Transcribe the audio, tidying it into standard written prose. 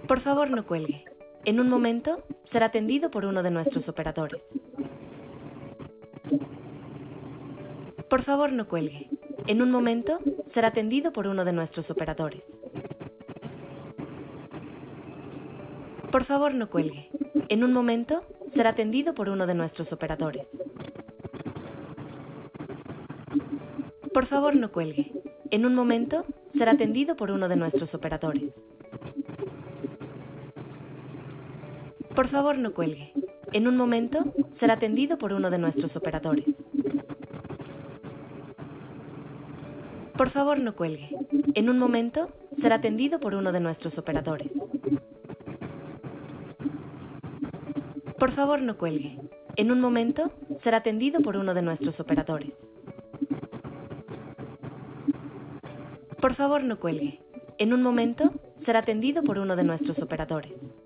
Por favor, no cuelgue. En un momento será atendido por uno de nuestros operadores. Por favor, no cuelgue. En un momento será atendido por uno de nuestros operadores. Por favor, no cuelgue. En un momento será atendido por uno de nuestros operadores. Por favor, no cuelgue. En un momento será atendido por uno de nuestros operadores. Por favor, no cuelgue. En un momento será atendido por uno de nuestros operadores. Por favor, no cuelgue. En un momento será atendido por uno de nuestros operadores. Por favor, no cuelgue. En un momento será atendido por uno de nuestros operadores. Por favor, no cuelgue. En un momento será atendido por uno de nuestros operadores.